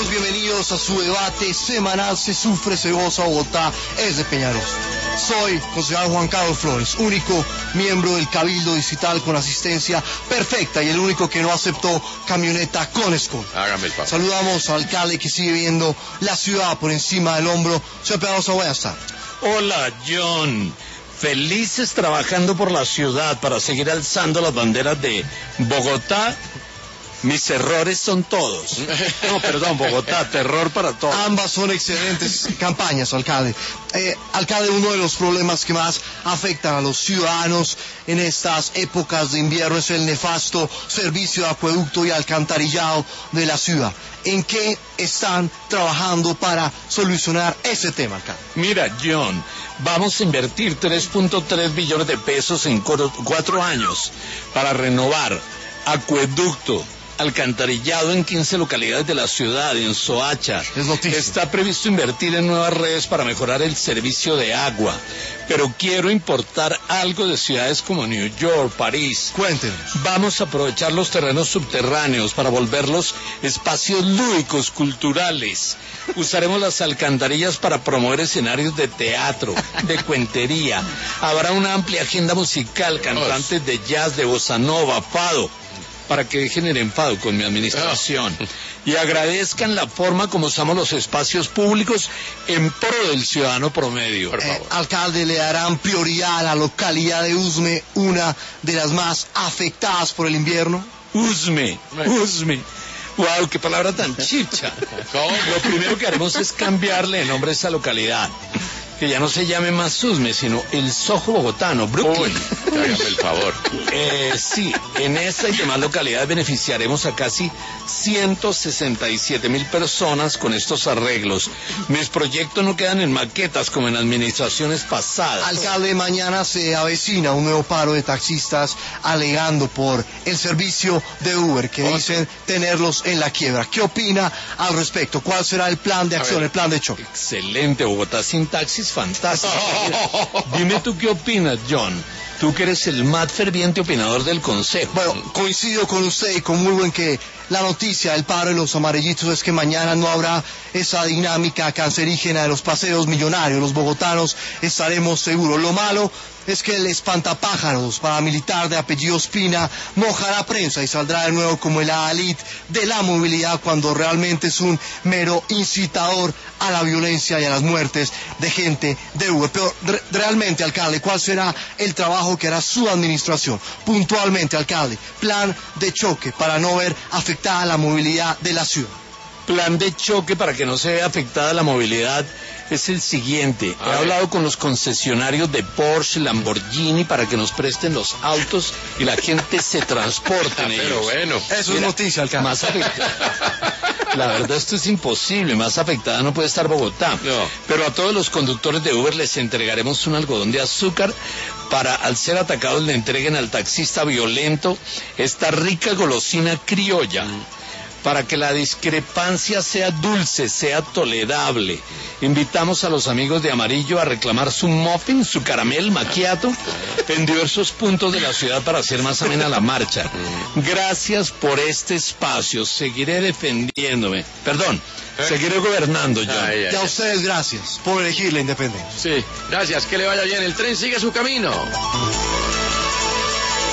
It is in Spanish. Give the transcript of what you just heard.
todos bienvenidos a su debate semanal. Se sufre, se goza, Bogotá es de Peñarosa. Soy concejal Juan Carlos Flores, único miembro del Cabildo Distrital con asistencia perfecta y el único que no aceptó camioneta con escolta. Hágame el favor. Saludamos al alcalde que sigue viendo la ciudad por encima del hombro. Señor Peñarosa, buenas tardes. Hola, John. Felices trabajando por la ciudad para seguir alzando las banderas de Bogotá. Mis errores son todos. No, perdón, Bogotá, terror para todos. Ambas son excelentes campañas, alcalde. Alcalde, uno de los problemas que más afectan a los ciudadanos en estas épocas de invierno es el nefasto servicio de acueducto y alcantarillado de la ciudad. ¿En qué están trabajando para solucionar ese tema, alcalde? Mira, John, vamos a invertir 3.3 billones de pesos en 4 años para renovar acueducto, alcantarillado en 15 localidades de la ciudad, en Soacha. Es noticia. Está previsto invertir en nuevas redes para mejorar el servicio de agua. Pero quiero importar algo de ciudades como New York, París. Cuéntenos. Vamos a aprovechar los terrenos subterráneos para volverlos espacios lúdicos, culturales. Usaremos las alcantarillas para promover escenarios de teatro, de cuentería. Habrá una amplia agenda musical, cantantes de jazz, de bossa nova, fado, para que dejen el enfado con mi administración y agradezcan la forma como usamos los espacios públicos en pro del ciudadano promedio. Por favor. Alcalde, le darán prioridad a la localidad de Usme, una de las más afectadas por el invierno. Usme. Wow, qué palabra tan chicha. Lo primero que haremos es cambiarle el nombre a esa localidad. Que ya no se llame más Usme, sino el Soho bogotano, Brooklyn. Uy, hágame el favor. Sí, en esta y demás localidades beneficiaremos a casi 167,000 personas con estos arreglos. Mis proyectos no quedan en maquetas como en administraciones pasadas. Alcalde, mañana se avecina un nuevo paro de taxistas alegando por el servicio de Uber, que dicen tenerlos en la quiebra. ¿Qué opina al respecto? ¿Cuál será el plan de acción, el plan de choque? Excelente, Bogotá sin taxis, fantástico. Dime tú qué opinas, John. Tú que eres el más ferviente opinador del consejo. Bueno, coincido con usted y con Mulvo en que la noticia del paro de los amarillitos es que mañana no habrá esa dinámica cancerígena de los paseos millonarios. Los bogotanos estaremos seguros. Lo malo es que el espantapájaros paramilitar de apellido Espina mojará prensa y saldrá de nuevo como el adalid de la movilidad cuando realmente es un mero incitador a la violencia y a las muertes de gente de Uber. Pero realmente, alcalde, ¿cuál será el trabajo que hará su administración? Puntualmente, alcalde, plan de choque para no ver afectada la movilidad de la ciudad. Plan de choque para que no se vea afectada la movilidad es el siguiente. He hablado con los concesionarios de Porsche, Lamborghini para que nos presten los autos y la gente se transporte en ellos. Pero bueno. Eso es noticia, alcalde. Más afectada. La verdad, esto es imposible. Más afectada no puede estar Bogotá. No. Pero a todos los conductores de Uber les entregaremos un algodón de azúcar para, al ser atacados, le entreguen al taxista violento esta rica golosina criolla. Para que la discrepancia sea dulce, sea tolerable. Invitamos a los amigos de Amarillo a reclamar su muffin, su caramel macchiato en diversos puntos de la ciudad para hacer más amena la marcha. Gracias por este espacio. Seguiré defendiéndome. Perdón, seguiré gobernando yo. Ay, ay, Y a ay. ustedes gracias por elegir la independencia. Sí, gracias, que le vaya bien. El tren sigue su camino.